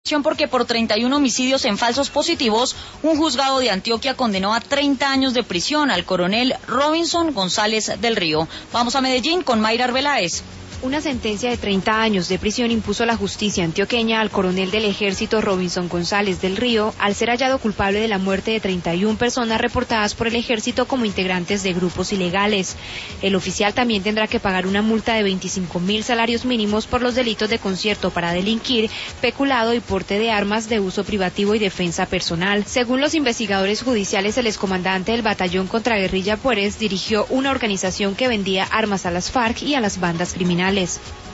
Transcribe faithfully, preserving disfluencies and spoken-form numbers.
Porque por treinta y uno homicidios en falsos positivos, un juzgado de Antioquia condenó a treinta años de prisión al coronel Robinson González del Río. Vamos a Medellín con Mayra Arbeláez. Una sentencia de treinta años de prisión impuso la justicia antioqueña al coronel del ejército Robinson González del Río al ser hallado culpable de la muerte de treinta y una personas reportadas por el ejército como integrantes de grupos ilegales. El oficial también tendrá que pagar una multa de veinticinco mil salarios mínimos por los delitos de concierto para delinquir, peculado y porte de armas de uso privativo y defensa personal. Según los investigadores judiciales, el excomandante del batallón contraguerrilla Pueres dirigió una organización que vendía armas a las FARC y a las bandas criminales.